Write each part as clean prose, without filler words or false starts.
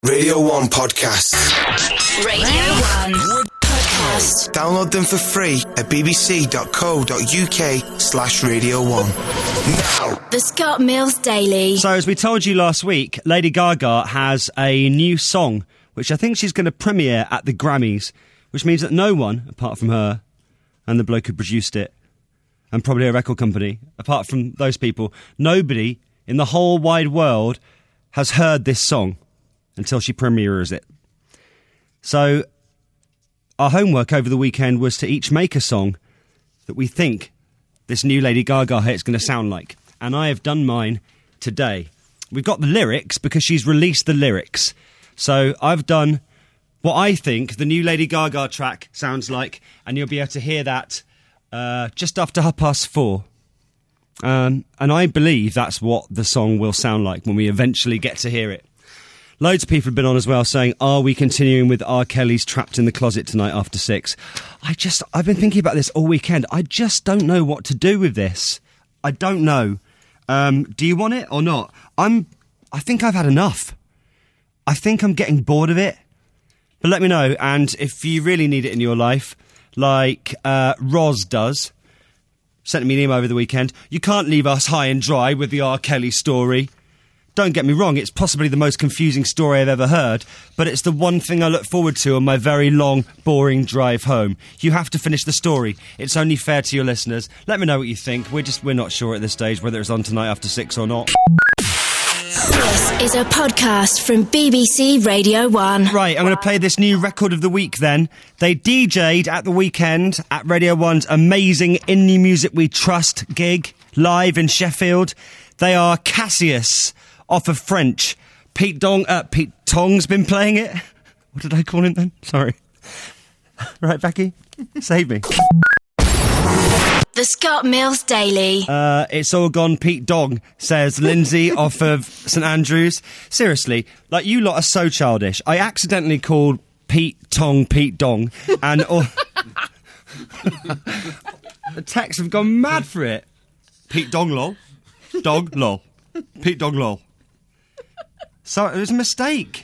Radio 1 Podcasts. Radio 1 Podcasts. Download them for free at bbc.co.uk/Radio 1. Now. The Scott Mills Daily. So, as we told you last week, Lady Gaga has a new song, which I think she's going to premiere at the Grammys, which means that no one, apart from her and the bloke who produced it, and probably a record company, apart from those people, nobody in the whole wide world has heard this song until she premieres it. So, our homework over the weekend was to each make a song that we think this new Lady Gaga hit's going to sound like. And I have done mine today. We've got the lyrics because she's released the lyrics. So I've done what I think the new Lady Gaga track sounds like, and you'll be able to hear that just after 4:30. And I believe that's what the song will sound like when we eventually get to hear it. Loads of people have been on as well saying, are we continuing with R. Kelly's Trapped in the Closet tonight after 6? I've been thinking about this all weekend. I just don't know what to do with this. I don't know. Do you want it or not? I think I've had enough. I think I'm getting bored of it. But let me know. And if you really need it in your life, like Roz does, sent me an email over the weekend, you can't leave us high and dry with the R. Kelly story. Don't get me wrong, it's possibly the most confusing story I've ever heard, but it's the one thing I look forward to on my very long, boring drive home. You have to finish the story. It's only fair to your listeners. Let me know what you think. We're not sure at this stage whether it's on tonight after 6 or not. This is a podcast from BBC Radio 1. Right, I'm going to play this new record of the week then. They DJ'd at the weekend at Radio 1's amazing Indie Music We Trust gig, live in Sheffield. They are Cassius, off of French. Pete Tong's been playing it. What did I call him then? Sorry. Right, Becky? Save me. The Scott Mills Daily. It's all gone Pete Dong, says Lindsay off of St Andrews. Seriously, like, you lot are so childish. I accidentally called Pete Dong, and the texts have gone mad for it. Pete Dong lol. Dog lol. Pete Dong lol. So it was a mistake.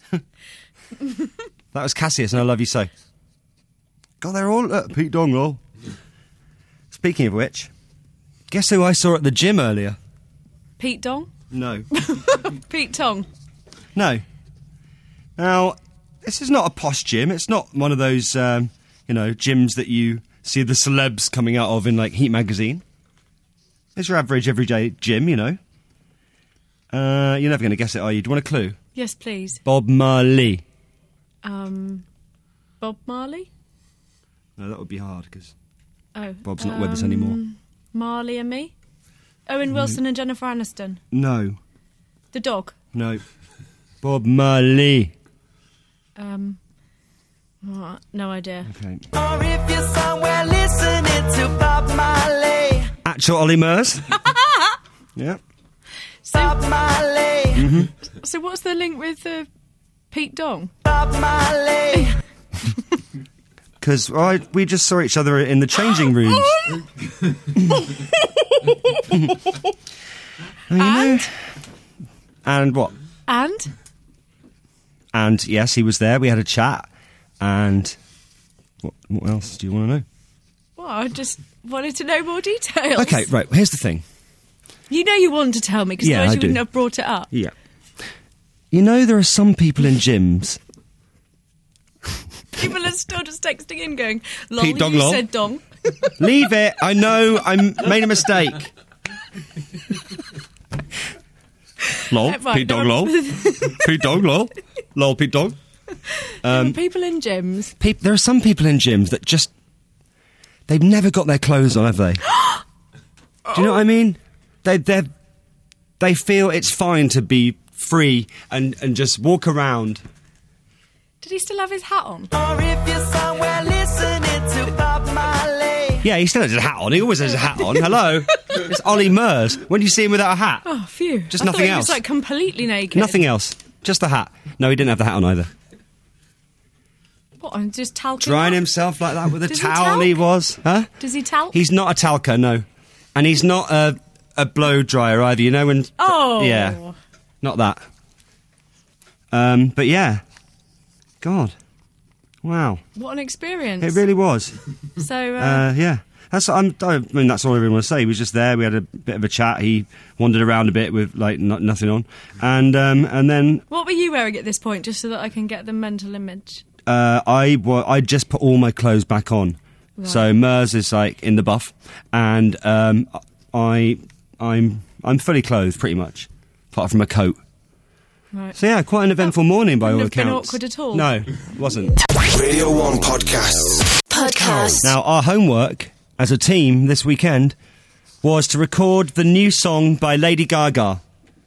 That was Cassius, and I love you so. God, they're all Pete Dong lol. Speaking of which, guess who I saw at the gym earlier? Pete Dong? No. Pete Tong? No. Now, this is not a posh gym. It's not one of those, gyms that you see the celebs coming out of in, like, Heat magazine. It's your average, everyday gym, you know. You're never going to guess it, are you? Do you want a clue? Yes, please. Bob Marley. Bob Marley? No, that would be hard, because Bob's not with us anymore. Marley and Me? Owen Wilson and Jennifer Aniston? No. The dog? No. Bob Marley. No idea. Okay. Or if you're somewhere listening to Bob Marley. Actual Ollie Murs. Yeah. Bob Marley. Mm-hmm. So what's the link with Pete Dong? Bob Marley. Because we just saw each other in the changing rooms. And what? And yes, he was there. We had a chat. And what else do you want to know? Well, I just wanted to know more details. Okay, right. Here's the thing. You know you wanted to tell me, because Yeah, otherwise I you wouldn't do. have brought it up. Yeah. You know, there are some people in gyms. People are still just texting in going, lol, Pete Dong, you lol. said dong. Leave it. I know. I made a mistake. Lol. Right, Pete Dong, lol. Pete Dong, lol. Lol, Pete Dong. People in gyms. There are some people in gyms that just... They've never got their clothes on, have they? Do you know what I mean? They feel it's fine to be free and just walk around. Did he still have his hat on? Or if you're somewhere listening to Bob Marley. Yeah, he still has a hat on. He always has a hat on. Hello. It's Ollie Murs. When do you see him without a hat? Oh, phew. Just I nothing thought he else. was, like, completely naked. Nothing else. Just the hat. No, he didn't have the hat on either. What, I'm just talking? Drying himself like that with a Does he towel, talc? he was. Huh? Does he talc? He's not a talker, no. And he's not a blow dryer either, you know? When, Oh. Yeah. Not that. But yeah, God, wow, What an experience. it really was. So, Yeah. That's all I really want to say. He was just there. We had a bit of a chat. He wandered around a bit with like nothing on, and then what were you wearing at this point, just so that I can get the mental image? I just put all my clothes back on. Right. So Mers is like in the buff, and I'm fully clothed pretty much, apart from a coat. Right. So yeah, quite an eventful morning by all wouldn't have been accounts. awkward at all. No, it wasn't. Radio 1 Podcasts. Podcast. Now, our homework as a team this weekend was to record the new song by Lady Gaga.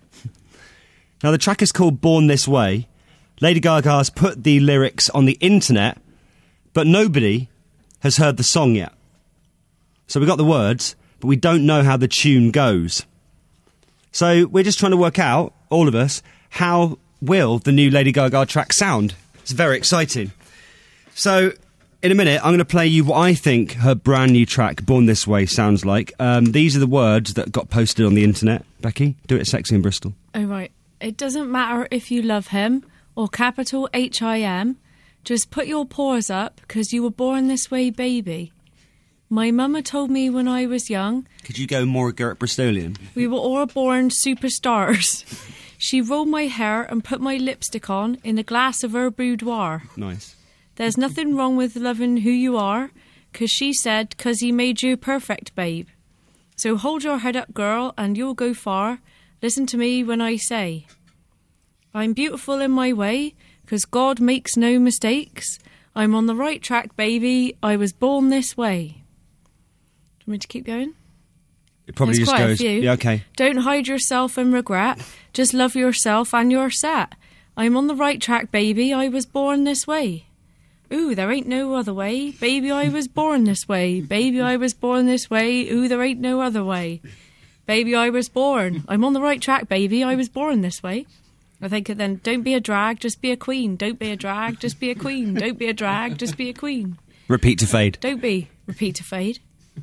Now, the track is called Born This Way. Lady Gaga's put the lyrics on the internet, but nobody has heard the song yet. So we got the words, but we don't know how the tune goes. So we're just trying to work out, all of us, how will the new Lady Gaga track sound. It's very exciting. So, in a minute, I'm going to play you what I think her brand new track, Born This Way, sounds like. These are the words that got posted on the internet. Becky, do it sexy in Bristol. Oh, right. It doesn't matter if you love him or capital H-I-M. Just put your paws up, because you were born this way, baby. My mama told me when I was young, Could you go more Garrett Bristolian? we were all born superstars. She rolled my hair and put my lipstick on in the glass of her boudoir. Nice. There's nothing wrong with loving who you are, 'cause she said, 'cause he made you perfect, babe. So hold your head up, girl, and you'll go far. Listen to me when I say, I'm beautiful in my way, 'cause God makes no mistakes. I'm on the right track, baby. I was born this way. Do you want me to keep going? It probably There's just quite a goes. few. Yeah, okay. Don't hide yourself and regret. Just love yourself and you're set. I'm on the right track, baby. I was born this way. Ooh, there ain't no other way. Baby, I was born this way. Baby, I was born this way. Ooh, there ain't no other way. Baby, I was born. I'm on the right track, baby. I was born this way. I think then, don't be a drag, just be a queen. Don't be a drag, just be a queen. Don't be a drag, just be a queen. Repeat to fade. Don't be. Repeat to fade.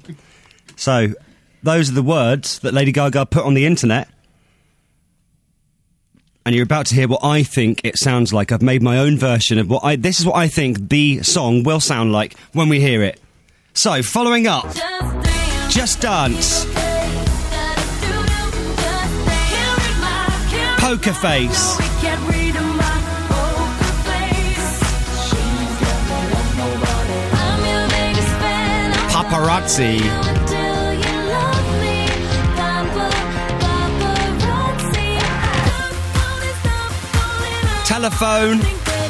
So, those are the words that Lady Gaga put on the internet. And you're about to hear what I think it sounds like. I've made my own version of this is what I think the song will sound like when we hear it. So, following up, Just Dance, Poker Face, Paparazzi, Telephone,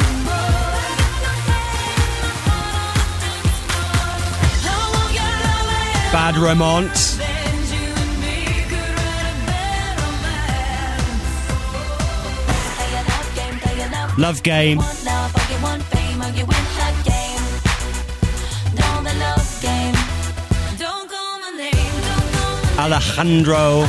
Bad Romance, Love Game, Alejandro,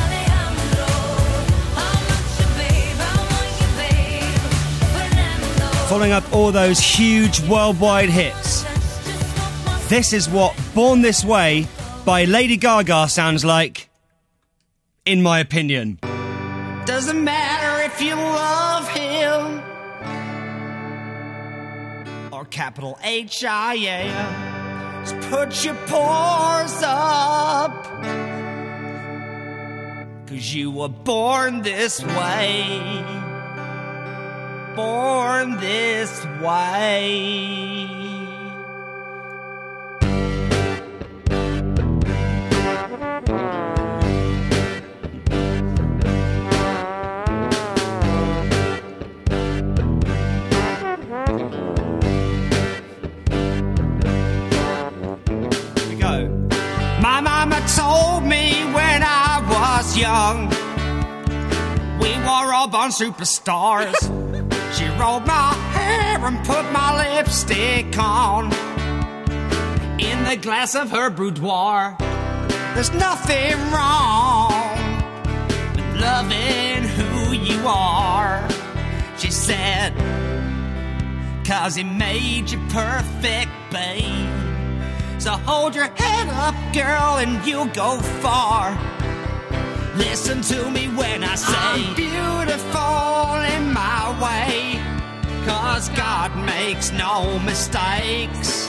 following up all those huge worldwide hits. This is what Born This Way by Lady Gaga sounds like, in my opinion. Doesn't matter if you love him Or capital H-I-M. just put your paws up, 'cause you were born this way. Born this way. Here we go. My mama told me when I was young, we were all born superstars. She rolled my hair and put my lipstick on in the glass of her boudoir. There's nothing wrong with loving who you are, she said, 'cause he made you perfect, babe. So hold your head up, girl, and you'll go far. Listen to me when I say I'm beautiful in my way. 'cause God makes no mistakes.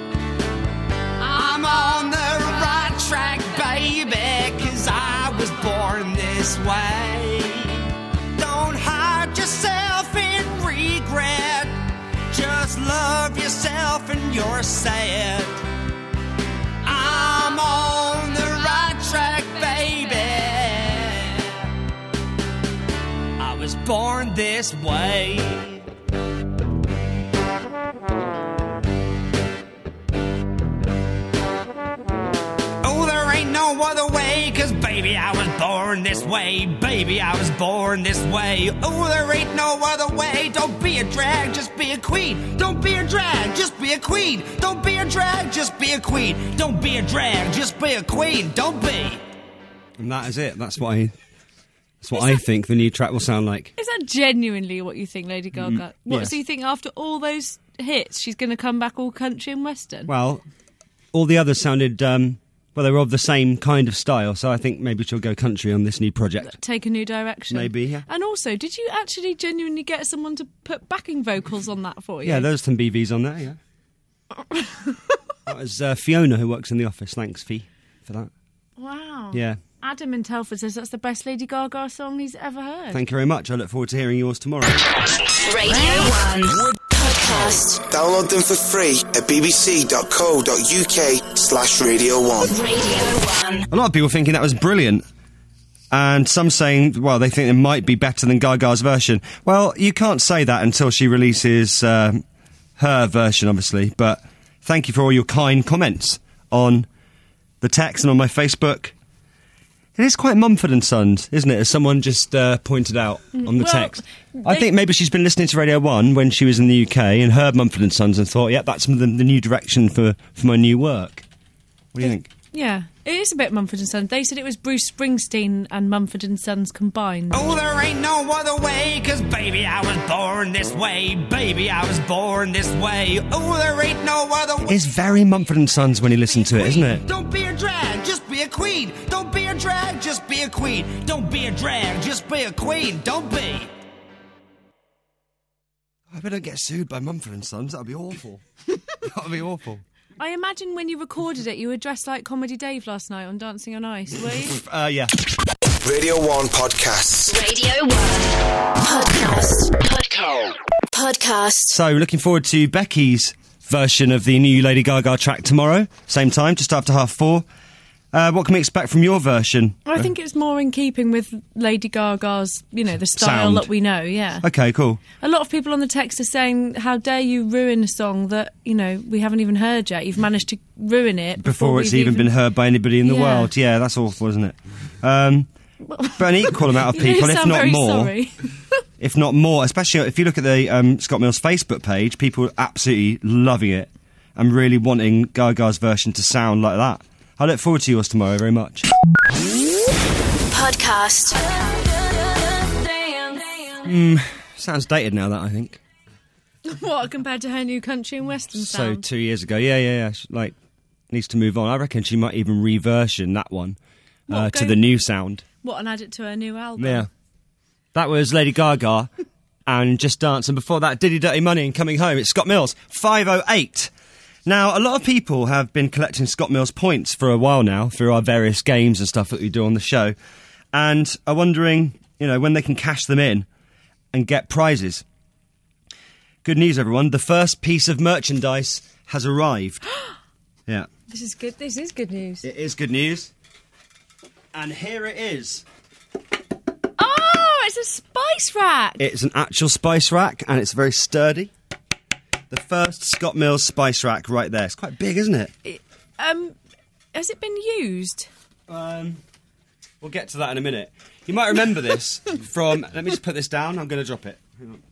I'm on the right track, baby, 'cause I was born this way. Don't hide yourself in regret. Just love yourself and you're sad. I'm on the right track, baby. I was born this way. Oh, there ain't no other way, 'cause baby, I was born this way. Baby, I was born this way. Oh, there ain't no other way. Don't be a drag, just be a queen. Don't be a drag, just be a queen. Don't be a drag, just be a queen. Don't be a drag, just be a queen. Don't be. And that is it. That's what I think the new track will sound like. Is that genuinely what you think, Lady Gaga? What yes. do you think after all those hits, she's going to come back all country and western? Well, all the others sounded, they were of the same kind of style, so I think maybe she'll go country on this new project. Take a new direction. Maybe, yeah. And also, did you actually genuinely get someone to put backing vocals on that for you? Yeah, there's some BVs on there, yeah. That was Fiona, who works in the office. Thanks, Fee, for that. Wow. Yeah. Adam in Telford says that's the best Lady Gaga song he's ever heard. Thank you very much. I look forward to hearing yours tomorrow. Radio 1 Podcast. Download them for free at bbc.co.uk/Radio 1. Radio 1. A lot of people thinking that was brilliant. And some saying, well, they think it might be better than Gaga's version. Well, you can't say that until she releases her version, obviously. But thank you for all your kind comments on the text and on my Facebook. It is quite Mumford & Sons, isn't it, as someone just pointed out on the text. I think maybe she's been listening to Radio 1 when she was in the UK and heard Mumford & Sons and thought, yeah, that's the new direction for my new work. What do you think? Yeah, it is a bit Mumford & Sons. They said it was Bruce Springsteen and Mumford & Sons combined. Oh, there ain't no other way, 'cause baby, I was born this way. Baby, I was born this way. Oh, there ain't no other way. It's very Mumford & Sons when you listen to it, isn't it? Don't be a drag, just be a queen. Don't be a drag, just be a queen. Don't be a drag, just be a queen. Don't be. I better get sued by Mumford & Sons. That would be awful. That would be awful. I imagine when you recorded it, you were dressed like Comedy Dave last night on Dancing on Ice, were you? Yeah. Radio 1 Podcasts. Radio 1 Podcast. So, looking forward to Becky's version of the new Lady Gaga track tomorrow. Same time, just after 4:30. What can we expect from your version? I think it's more in keeping with Lady Gaga's, the style Sound. that we know, yeah. Okay, cool. A lot of people on the text are saying, how dare you ruin a song that, we haven't even heard yet. You've managed to ruin it Before it's we've even been heard by anybody in the Yeah. world. Yeah, that's awful, isn't it? But an equal amount of You people, if sound not very more. sorry. If not more, especially if you look at the Scott Mills Facebook page, people are absolutely loving it and really wanting Gaga's version to sound like that. I look forward to yours tomorrow very much. Podcast. Sounds dated now, that, I think. What, compared to her new country and western So sound? 2 years ago. Yeah. She, needs to move on. I reckon she might even reversion that one to the new sound. What, and add it to her new album? Yeah. That was Lady Gaga and Just Dance. And before that, Diddy Dirty Money and Coming Home. It's Scott Mills, 5:08. Now, a lot of people have been collecting Scott Mills points for a while now through our various games and stuff that we do on the show, and are wondering, when they can cash them in and get prizes. Good news, everyone. The first piece of merchandise has arrived. Yeah. This is good. This is good news. It is good news. And here it is. Oh, it's a spice rack. It's an actual spice rack, and it's very sturdy. The first Scott Mills spice rack right there. It's quite big, isn't it? Has it been used? We'll get to that in a minute. You might remember this from... Let me just put this down. I'm going to drop it. Hang on.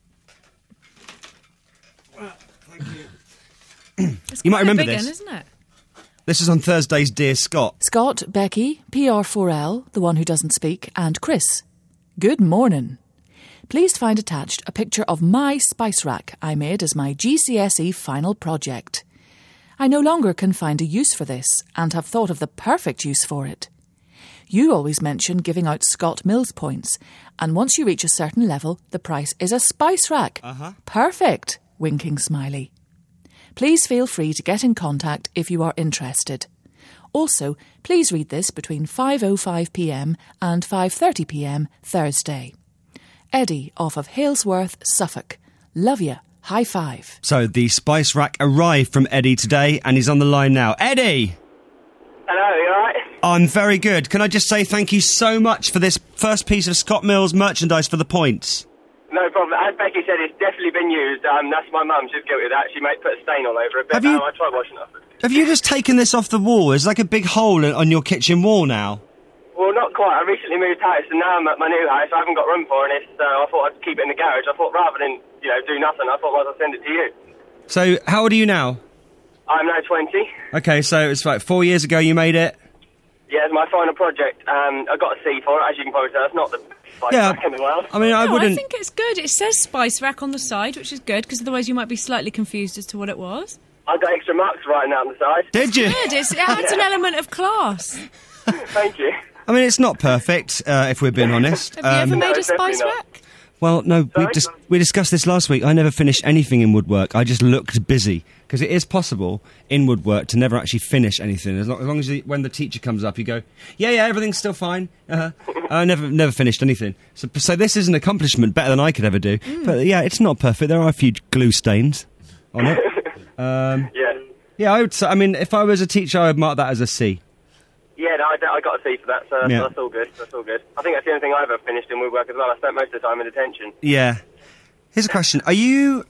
Well, thank you. You might remember big this. one, isn't it? This is on Thursday's Dear Scott. Scott, Becky, PR4L, the one who doesn't speak, and Chris. Good morning. Please find attached a picture of my spice rack I made as my GCSE final project. I no longer can find a use for this and have thought of the perfect use for it. You always mention giving out Scott Mills points, and once you reach a certain level, the price is a spice rack. Perfect, winking smiley. Please feel free to get in contact if you are interested. Also, please read this between 5:05pm and 5:30pm Thursday. Eddie off of Halesworth, Suffolk. Love ya. High five. So the spice rack arrived from Eddie today, and he's on the line now. Eddie! Hello, you alright? I'm very good. Can I just say thank you so much for this first piece of Scott Mills merchandise for the points? No problem. As Becky said, it's definitely been used. That's my mum. She's guilty of that. She might put a stain all over it. But Have you- I tried washing it off. Have you just taken this off the wall? There's like a big hole on your kitchen wall now. Well, not quite. I recently moved house, and now I'm at my new house. I haven't got room for it. So I thought I'd keep it in the garage. I thought rather than do nothing, I thought I'd send it to you. So, how old are you now? I'm now 20. Okay, so it's like 4 years ago you made it. Yeah, it's my final project. I got a C for it, as you can probably tell. It's not the spice rack in the world. I mean, I No, wouldn't... I think it's good. It says spice rack on the side, which is good, because otherwise you might be slightly confused as to what it was. I got extra marks writing out on the side. Did you? Good, it adds an element of class. Thank you. I mean, it's not perfect, if we're being honest. Have you ever made a No, definitely spice not. rack? Well, no, Sorry? we discussed this last week. I never finished anything in woodwork. I just looked busy. Because it is possible in woodwork to never actually finish anything. As long as when the teacher comes up, you go, yeah, everything's still fine. I never finished anything. So this is an accomplishment better than I could ever do. But yeah, it's not perfect. There are a few glue stains on it. Yeah. Yeah, I would say, I mean, if I was a teacher, I would mark that as a C. Yeah, no, I got a C for that, so Yeah. that's all good. That's all good. I think that's the only thing I've ever finished in woodwork as well. I spent most of the time in detention. Yeah. Here's a question. Are you...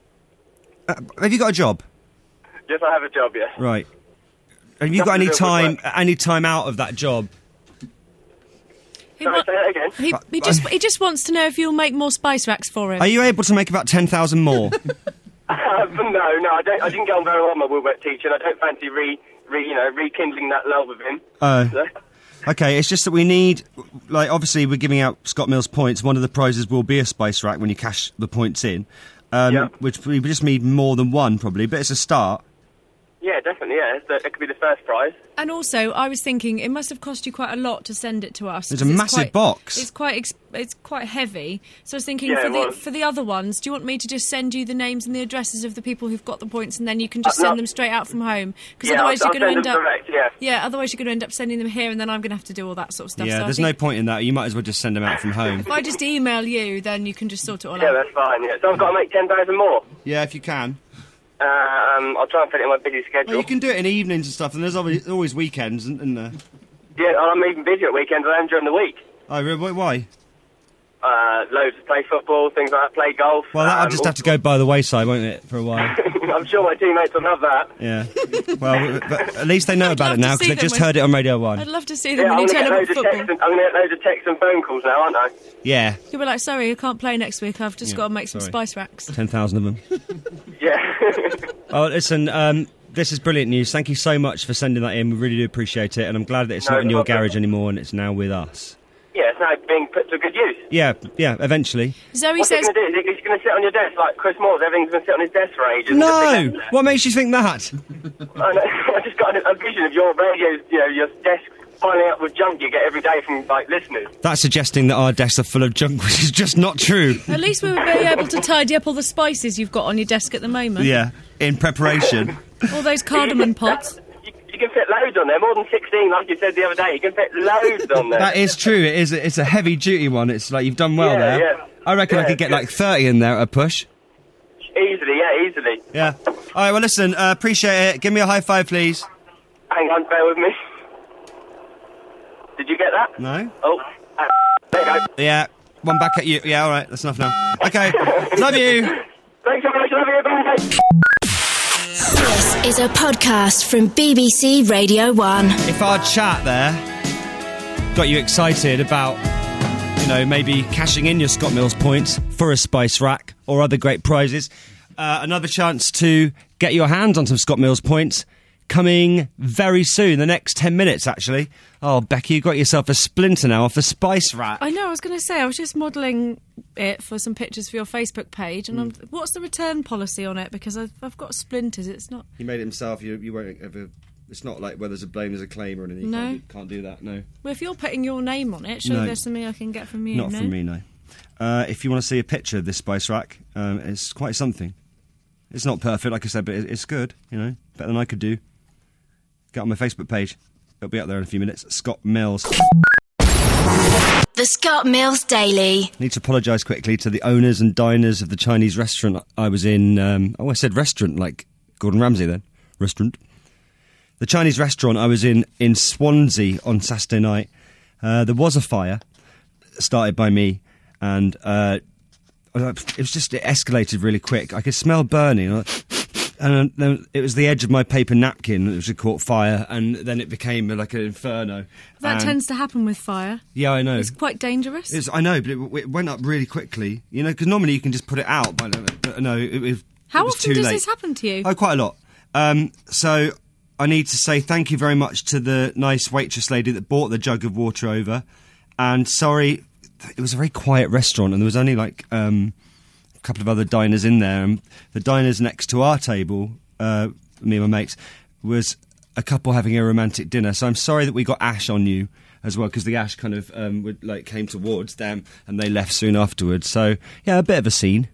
have you got a job? Yes, I have a job, yes. Right. Have you got Nothing to do with any time out of that job? He, Sorry, wa- say that again. he just wants to know if you'll make more spice racks for him. Are you able to make about 10,000 more? No, I didn't get on very well with my woodwork teacher, and I don't fancy rekindling that love with him. So. Okay, it's just that we need... Like, obviously, we're giving out Scott Mills points. One of the prizes will be a spice rack when you cash the points in. Yeah. Which we just need more than one, probably, but it's a start. Yeah, definitely, yeah. It could be the first prize. And also, I was thinking it must have cost you quite a lot to send it to us. It's a 'cause massive box. It's quite heavy. So I was thinking Yeah, it was. for the other ones, do you want me to just send you the names and the addresses of the people who've got the points, and then you can just No. send them straight out from home? Because Yeah, otherwise I'll you're going to send end them up. direct, yeah. Yeah, otherwise you're going to end up sending them here, and then I'm going to have to do all that sort of stuff. Yeah, So I there's think no point in that. You might as well just send them out from home. if I just email you, then you can just sort it all Yeah, out. that's fine, yeah. So I've got to make 10,000 more. Yeah, if you can. I'll try and fit it in my busy schedule. Well, you can do it in evenings and stuff, and there's always weekends, isn't there? Yeah, I'm even busier at weekends than I am during the week. Oh, really? Why? Loads to play football, things like that, play golf. Well, that'll just have to go by the wayside, won't it, for a while? I'm sure my teammates will love that. Yeah. Well, but at least they know I'd about love it to now, see because they them just when- heard it on Radio 1. I'd love to see them Yeah, when I'm you going to turn get up at loads of football. texts. I'm going to get loads of texts and phone calls now, aren't I? Yeah. You'll be like, sorry, I can't play next week. I've just Yeah, got to make some sorry. spice racks. 10,000 of them. Yeah. Oh, listen, this is brilliant news. Thank you so much for sending that in. We really do appreciate it, and I'm glad that it's No not in your problem. garage anymore and it's now with us. Yeah, it's now being put to good use. Yeah, eventually. Zoe What's it says, going to do? Is it going to sit on your desk like Chris Moore's? Everything's going to sit on his desk for ages. No! What makes you think that? I just got a vision of your radio, your desk piling up with junk you get every day from listeners. That's suggesting that our desks are full of junk, which is just not true. at least we will be able to tidy up all the spices you've got on your desk at the moment. Yeah, in preparation. All those cardamom pots. You can fit loads on there, more than 16, like you said the other day. You can fit loads on there. That is true. It's a heavy duty one. It's like you've done well Yeah, there. yeah. I reckon I Yeah, could get good. like 30 in there at a push. Easily, yeah, easily. Yeah. All right. Well, listen. Appreciate it. Give me a high five, please. Hang on, bear with me. Did you get that? No. Oh, there you go. Yeah. One back at you. Yeah. All right. That's enough now. Okay. Love you. Thanks so much, love you, bye. This is a podcast from BBC Radio 1. If our chat there got you excited about, maybe cashing in your Scott Mills points for a spice rack or other great prizes, another chance to get your hands on some Scott Mills points coming very soon, the next 10 minutes, actually. Oh, Becky, you got yourself a splinter now off the spice rack. I know, I was going to say, I was just modelling it for some pictures for your Facebook page, and what's the return policy on it? Because I've got splinters, it's not... He made it himself. You won't ever It's not like where there's a blame, there's a claim or anything. No. You can't do that, no. Well, if you're putting your name on it, surely No. there's something I can get from you, Not no? from me, no. If you want to see a picture of this spice rack, it's quite something. It's not perfect, like I said, but it's good, you know, better than I could do. Get on my Facebook page. It'll be up there in a few minutes. Scott Mills. The Scott Mills Daily. Need to apologise quickly to the owners and diners of the Chinese restaurant I was in. I said restaurant, like Gordon Ramsay then. Restaurant. The Chinese restaurant I was in Swansea on Saturday night. There was a fire started by me, and it escalated really quick. I could smell burning, and then it was the edge of my paper napkin that was caught fire, and then it became like an inferno. That tends to happen with fire. Yeah, I know. It's quite dangerous. I know, but it went up really quickly. You know, because normally you can just put it out. But no, it was How was often too does late. this happen to you? Oh, quite a lot. So I need to say thank you very much to the nice waitress lady that brought the jug of water over. And sorry, it was a very quiet restaurant, and there was only like a couple of other diners in there. And the diners next to our table, me and my mates, was a couple having a romantic dinner. So I'm sorry that we got ash on you as well, because the ash kind of came towards them, and they left soon afterwards. So yeah, a bit of a scene.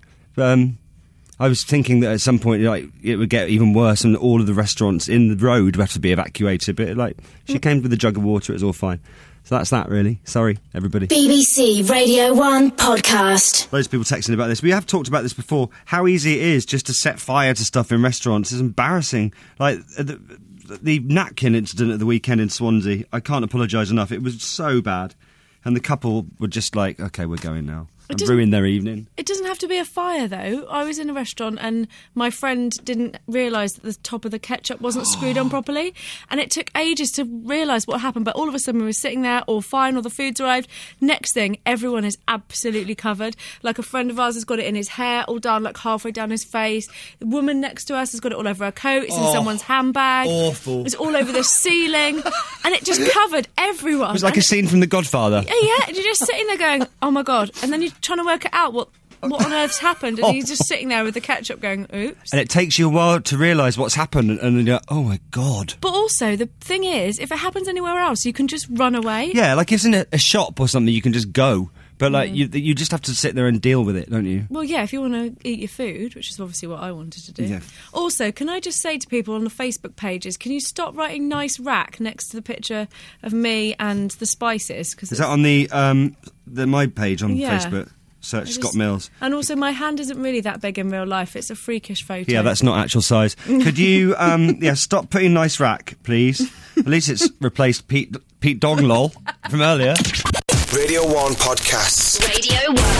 I was thinking that at some point, like, it would get even worse, and all of the restaurants in the road would have to be evacuated. But she came with a jug of water; it was all fine. So that's that, really. Sorry, everybody. BBC Radio 1 podcast. Loads of people texting about this. We have talked about this before. How easy it is just to set fire to stuff in restaurants is embarrassing. Like the napkin incident at the weekend in Swansea. I can't apologise enough. It was so bad, and the couple were just like, "Okay, we're going now." And ruined their evening. It doesn't have to be a fire, though. I was in a restaurant and my friend didn't realise that the top of the ketchup wasn't screwed on properly, and it took ages to realise what happened. But all of a sudden we were sitting there, all fine, all the food's arrived. Next thing, everyone is absolutely covered. Like, a friend of ours has got it in his hair, all down, like halfway down his face. The woman next to us has got it all over her coat. It's in someone's handbag. Awful. It's all over the ceiling, and it just covered everyone. It was like a scene from The Godfather. Yeah, you're just sitting there going, "Oh my God," and then you're trying to work it out what on earth's happened, and he's just sitting there with the ketchup going, "Oops." And it takes you a while to realise what's happened, and then you're like, "Oh my God." But also, the thing is, if it happens anywhere else, you can just run away. Yeah, like if it's in a shop or something, you can just go. But like you just have to sit there and deal with it, don't you? Well, yeah, if you want to eat your food, which is obviously what I wanted to do. Yeah. Also, can I just say to people on the Facebook pages, can you stop writing "nice rack" next to the picture of me and the spices? Is that on the my page on Yeah. Facebook? Search Scott Mills. And also, my hand isn't really that big in real life. It's a freakish photo. Yeah, that's not actual size. Could you, stop putting nice rack, please? At least it's replaced Pete Donglol from earlier. Radio 1 podcasts. Radio 1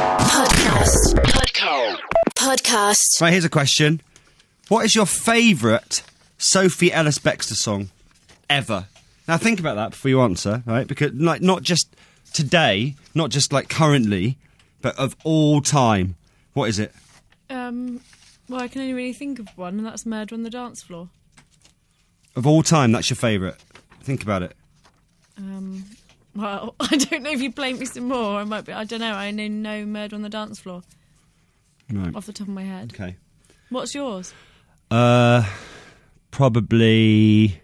podcast. Right, here's a question. What is your favourite Sophie Ellis-Bextor song ever? Now, think about that before you answer, right? Because, like, not just today, not just, like, currently, but of all time. What is it? Well, I can only really think of one, and that's "Murder on the Dance Floor." Of all time, that's your favourite. Think about it. Well, I don't know if you blame me some more. I might be. I don't know. I only know "Murder on the Dance Floor" Right. off the top of my head. Okay. What's yours? Probably...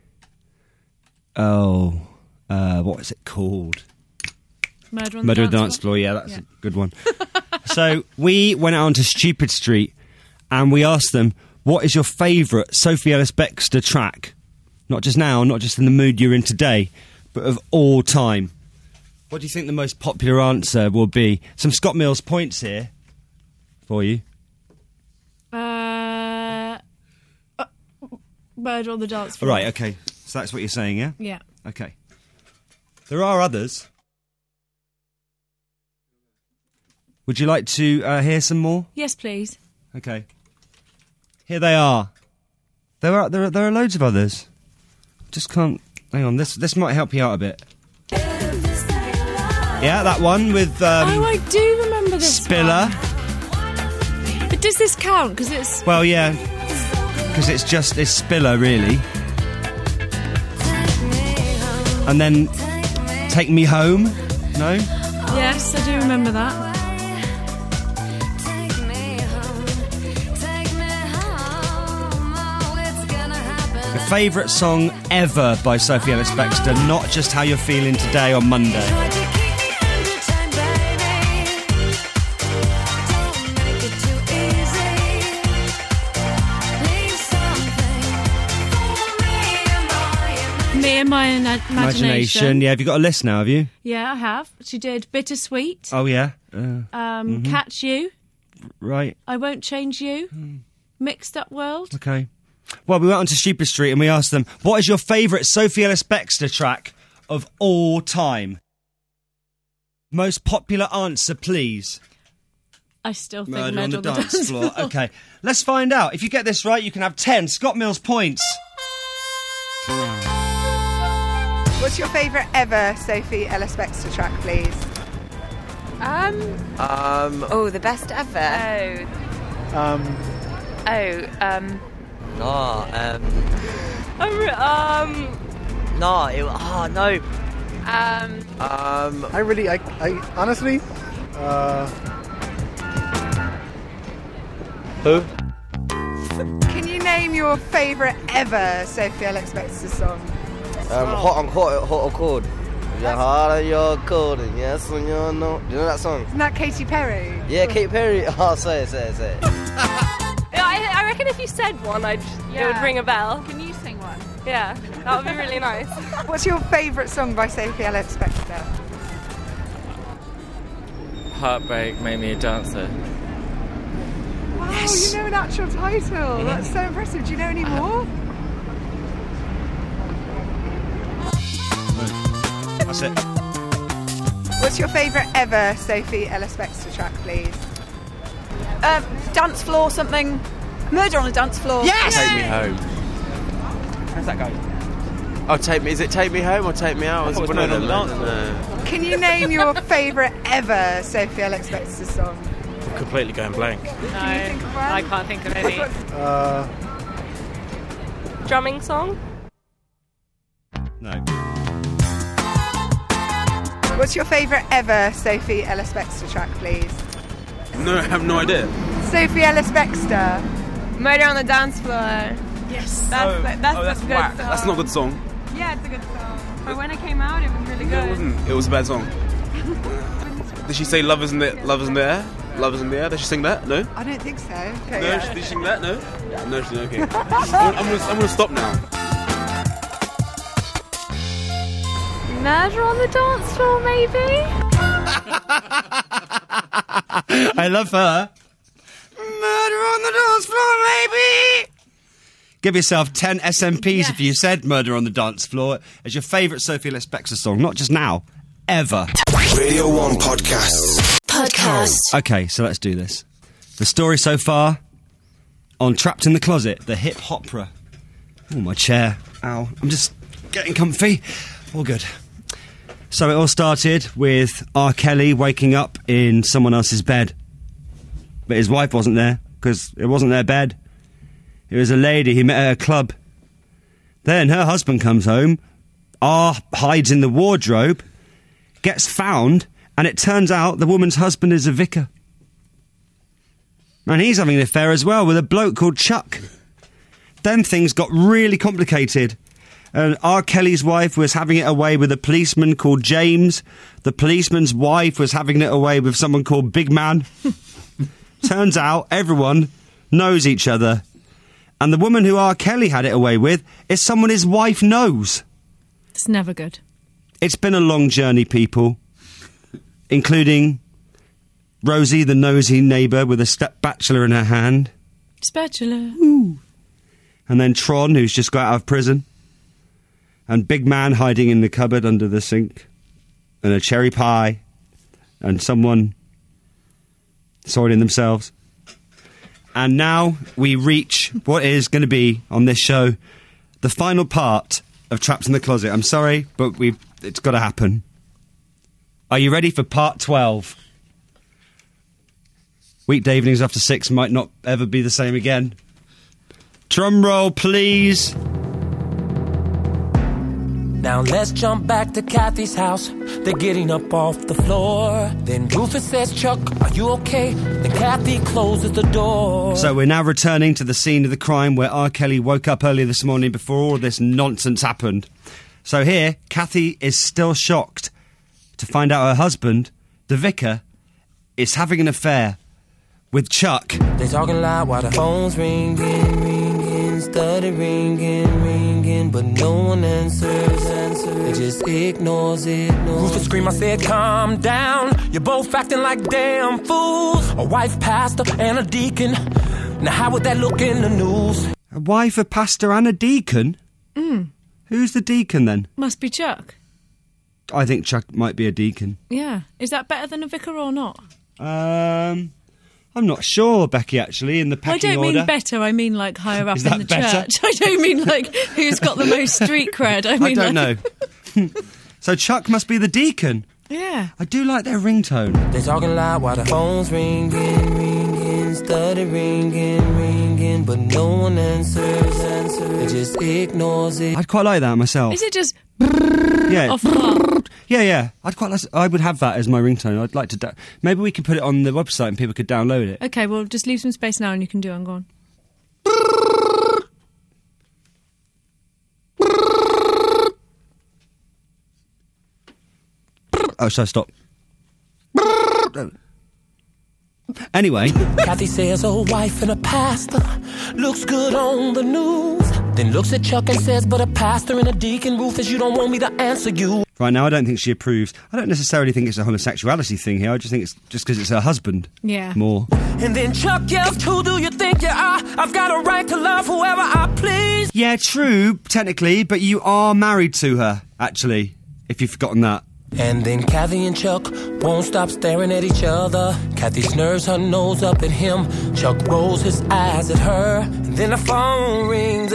what is it called? Murder on Murder the on the Dance Floor, yeah, that's a good one. So we went out onto Stupid Street and we asked them, what is your favourite Sophie Ellis-Bextor track? Not just now, not just in the mood you're in today, but of all time. What do you think the most popular answer will be? Some Scott Mills points here for you. Murder on the Dance Floor. Right, okay. So that's what you're saying, yeah? Yeah. Okay. There are others. Would you like to hear some more? Yes, please. Okay. Here they are. There are loads of others. Just can't... Hang on, this might help you out a bit. Yeah, that one with... I do remember this Spiller. one. But does this count? Because it's... Well, yeah. Because it's Spiller, really. And then Take Me Home. No? Yes, I do remember that. Your favourite song ever by Sophie Ellis-Bextor, not just how you're feeling today on Monday. Me and my imagination. Yeah, have you got a list now, have you? Yeah, I have. She did Bittersweet. Oh, yeah. Catch You. Right. I Won't Change You. Mixed Up World. Okay. Well, we went on to Stupid Street and we asked them, what is your favourite Sophie Ellis-Bextor track of all time? Most popular answer, please. I still think Murder on the Dance Floor. Okay, let's find out. If you get this right, you can have 10 Scott Mills points. What's your favourite ever Sophie Ellis-Bextor track, please? Oh, the best ever. I honestly, Who? Can you name your favourite ever Sophie Ellis-Bextor song? Hot or cold. You're hot or you're cold, and yes when you're no. Do you know that song? Isn't that Katy Perry? Yeah, Katy Perry. Oh, say it. I reckon if you said one, it would ring a bell. Can you sing one? Yeah, that would be really nice. What's your favourite song by Sophie Ellis-Bextor? Heartbreak Made Me a Dancer. Wow, you know an actual title. That's so impressive. Do you know any more? That's it. What's your favourite ever Sophie Ellis-Bextor track, please? Dance floor something. Murder on the Dance Floor. Yes! Take Me Home. how's that go? Oh, is it Take Me Home or Take Me Out? I thought it was Murder on the Dance Floor. Can you name your favourite ever Sophie Ellis-Bextor song? I'm completely going blank. Can you think of one? I can't think of any. Drumming song? No. What's your favourite ever Sophie Ellis-Bextor track, please? No, I have no idea. Sophie Ellis-Bextor. Murder on the Dance Floor. Yes. That's a good whack. song. That's not a good song. Yeah, it's a good song. But when it came out, it was really No, good. it wasn't. It was a bad song. Did she say Love is in the Air? Love is in the Air? Did she sing that? No? I don't think so. Okay, No? yeah. Did she sing that? No? No, she didn't. Okay. I'm gonna stop now. Murder on the Dance Floor, maybe? I love her. Murder on the Dance Floor, maybe. Give yourself 10 SMPs if you said Murder on the Dance Floor as your favourite Sophie Ellis-Bextor song, not just now, ever. Radio 1 Podcasts. Okay, so let's do this. The story so far on Trapped in the Closet, the hip opera. Oh, my chair. Ow. I'm just getting comfy. All good. So it all started with R. Kelly waking up in someone else's bed. But his wife wasn't there, because it wasn't their bed. It was a lady he met at a club. Then her husband comes home, R hides in the wardrobe, gets found, and it turns out the woman's husband is a vicar. And he's having an affair as well with a bloke called Chuck. Then things got really complicated. And R. Kelly's wife was having it away with a policeman called James. The policeman's wife was having it away with someone called Big Man. Turns out everyone knows each other. And the woman who R. Kelly had it away with is someone his wife knows. It's never good. It's been a long journey, people. Including Rosie, the nosy neighbour with a step bachelor in her hand. Spatula. Ooh. And then Tron, who's just got out of prison. And Big Man hiding in the cupboard under the sink. And a cherry pie. And someone sorting themselves. And now we reach what is going to be, on this show, the final part of Trapped in the Closet. I'm sorry, but it's got to happen. Are you ready for part 12? Weekday evenings after 6 might not ever be the same again. Drum roll, please. Now let's jump back to Kathy's house. They're getting up off the floor. Then Rufus says, Chuck, are you okay? Then Kathy closes the door. So we're now returning to the scene of the crime where R. Kelly woke up earlier this morning before all this nonsense happened. So here, Kathy is still shocked to find out her husband, the vicar, is having an affair with Chuck. They talking loud while the phone's ringing, study ringing, but no one answers. They just ignores it. Rufus scream, I said, calm down. You're both acting like damn fools. A wife, pastor, and a deacon. Now how would that look in the news? A wife, a pastor, and a deacon? Who's the deacon then? Must be Chuck. I think Chuck might be a deacon. Yeah. Is that better than a vicar or not? I'm not sure, Becky, actually, in the pecking order. I don't mean better, I mean like higher up Is in that the better? church. I don't mean like who's got the most street cred. I mean, don't know. So Chuck must be the deacon. Yeah. I do like their ringtone. They're talking loud while the phone's ringing, study ringing, but no one answers. They just ignores it. I'd quite like that myself. Is it just Yeah. off the mark? Yeah. I would have that as my ringtone. I'd like to... maybe we could put it on the website and people could download it. Okay, well, just leave some space now and you can do it. I'm gone. Oh, shall I stop? Anyway. Kathy says, a wife and a pastor looks good on the news. Then looks at Chuck and says, but a pastor and a deacon, Rufus, you don't want me to answer you. Right, now I don't think she approves. I don't necessarily think it's a homosexuality thing here. I just think it's just because it's her husband. Yeah. More. And then Chuck yells, who do you think you are? I've got a right to love whoever I please. Yeah, true, technically, but you are married to her, actually, if you've forgotten that. And then Kathy and Chuck won't stop staring at each other. Kathy snurs her nose up at him. Chuck rolls his eyes at her. And then the phone rings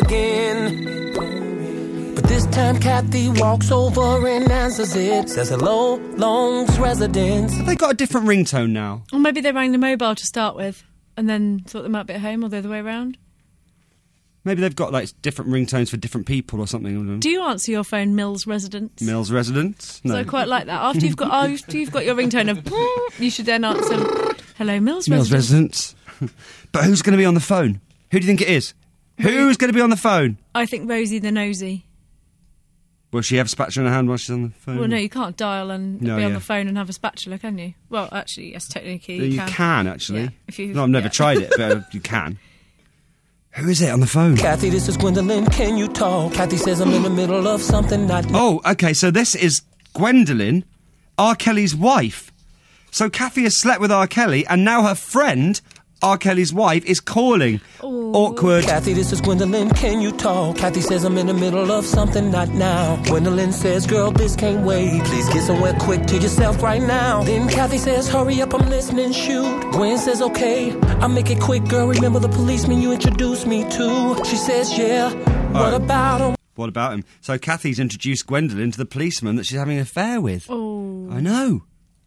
again. But this time Kathy walks over and answers it. Says, hello, Long's residence. Have they got a different ringtone now? Or maybe they rang the mobile to start with and then thought they might be at home, or the other way around. Maybe they've got, like, different ringtones for different people or something. Do you answer your phone Mills Residence? Mills Residence? No. So I quite like that. After you've got your ringtone of you should then answer, hello, Mills Residence. But who's going to be on the phone? Who do you think it is? Who's going to be on the phone? I think Rosie the Nosy. Will she have a spatula in her hand while she's on the phone? Well, no, you can't dial and be on the phone and have a spatula, can you? Well, actually, yes, technically you can, actually. Yeah, no, I've never tried it, but you can. Who is it on the phone? Kathy, this is Gwendolyn. Can you talk? Kathy says I'm in the middle of something. Oh, okay, so this is Gwendolyn, R. Kelly's wife. So Kathy has slept with R. Kelly, and now her friend, R. Kelly's wife, is calling. Ooh. Awkward. Kathy, this is Gwendolyn. Can you talk? Kathy says I'm in the middle of something, not now. Gwendolyn says, girl, this can't wait. Please get somewhere quick to yourself right now. Then Kathy says, hurry up, I'm listening, shoot. Gwen says, okay, I'll make it quick, girl. Remember the policeman you introduced me to? She says, yeah. What about him? What about him? So Kathy's introduced Gwendolyn to the policeman that she's having an affair with. Oh. I know.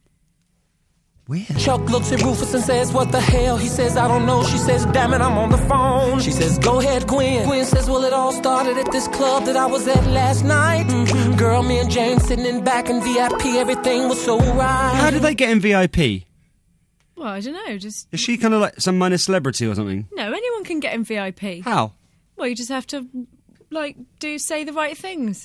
Weird. Chuck looks at Rufus and says, what the hell? He says, I don't know. She says, damn it, I'm on the phone. She says, go ahead, Gwen. Gwen says, well, it all started at this club that I was at last night. Mm-hmm. Girl, me and James sitting in back in VIP. Everything was so right. How did they get in VIP? Well, I don't know. Is she kind of like some minor celebrity or something? No, anyone can get in VIP. How? Well, you just have to, say the right things.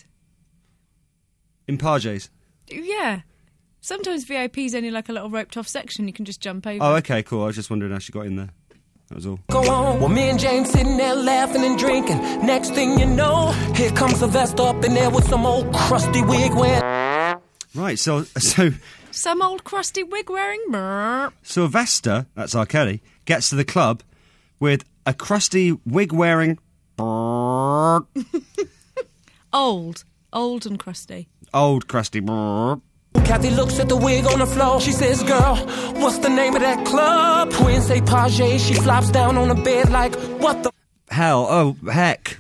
In Parjay's? Yeah. Sometimes VIP's only like a little roped-off section you can just jump over. Oh, okay, cool. I was just wondering how she got in there. That was all. Go on. Well, me and James sitting there laughing and drinking. Next thing you know, here comes Sylvester up in there with some old crusty wig wearing. Right, so some old crusty wig wearing. Sylvester, that's R. Kelly, gets to the club with a crusty wig wearing. Old and crusty. Old crusty. Kathy looks at the wig on the floor. She says, girl, what's the name of that club? Gwen say Page. She flops down on the bed like, what the hell? Oh, heck.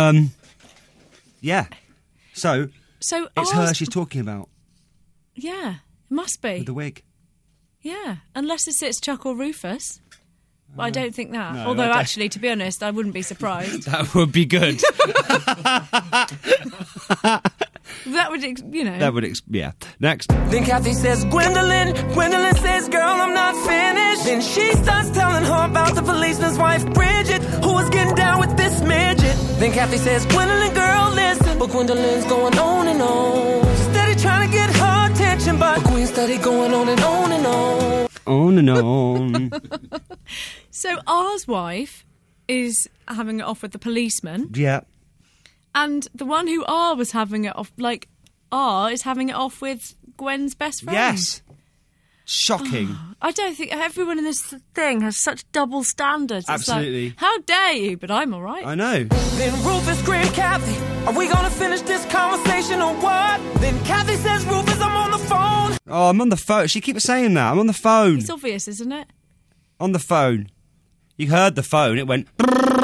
Yeah. So it's her she's talking about. Yeah, it must be. With the wig. Yeah, unless it's Chuck or Rufus. But I don't think that. No, although, actually, to be honest, I wouldn't be surprised. That would be good. That would, yeah. Next. Then Kathy says, Gwendolyn says, girl, I'm not finished. Then she starts telling her about the policeman's wife, Bridget, who was getting down with this midget. Then Kathy says, Gwendolyn, girl, listen. But Gwendolyn's going on and on. Steady trying to get her attention, but Gwen steady going on and on and on. On and on. So R's wife is having it off with the policeman. Yeah. And the one who R was having it off, R is having it off with Gwen's best friend. Yes. Shocking. I don't think everyone in this thing has such double standards. Absolutely. It's like, how dare you? But I'm all right. I know. Then Rufus screamed, Kathy, are we going to finish this conversation or what? Then Kathy says, Rufus, I'm on the phone. Oh, I'm on the phone. She keeps saying that. I'm on the phone. It's obvious, isn't it? On the phone. You heard the phone. It went...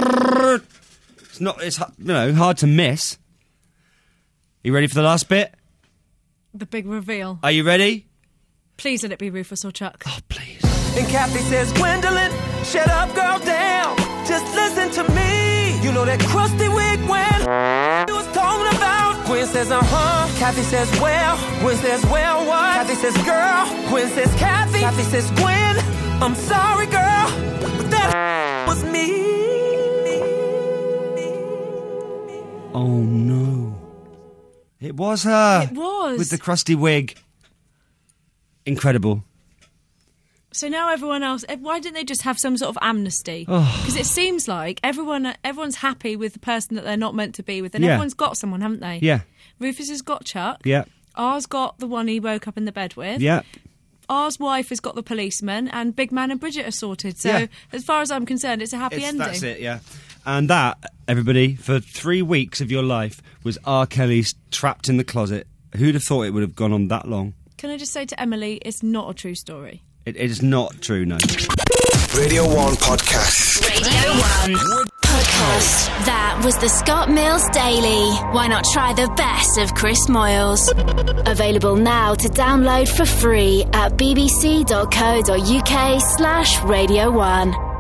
It's hard to miss. You ready for the last bit? The big reveal. Are you ready? Please let it be Rufus or Chuck. Oh, please. And Kathy says, Gwendolyn, shut up, girl, down. Just listen to me. You know that crusty wig Gwen was talking about. Gwen says, uh-huh. Kathy says, well. Gwen says, well, what? Kathy says, girl. Gwen says, Kathy. Kathy says, Gwen, I'm sorry, girl, but that was me. Oh, no. It was her. It was. With the crusty wig. Incredible. So now everyone else... Why didn't they just have some sort of amnesty? Because it seems like everyone's happy with the person that they're not meant to be with, and everyone's got someone, haven't they? Yeah. Rufus has got Chuck. Yeah. R's got the one he woke up in the bed with. Yeah. R's wife has got the policeman, and Big Man and Bridget are sorted. So as far as I'm concerned, it's a happy ending. That's it, yeah. And that, everybody, for 3 weeks of your life, was R. Kelly's Trapped in the Closet. Who'd have thought it would have gone on that long? Can I just say to Emily, it's not a true story. It is not true, no. Radio 1 Podcast. Radio 1 Podcast. That was the Scott Mills Daily. Why not try the best of Chris Moyles? Available now to download for free at bbc.co.uk/Radio 1.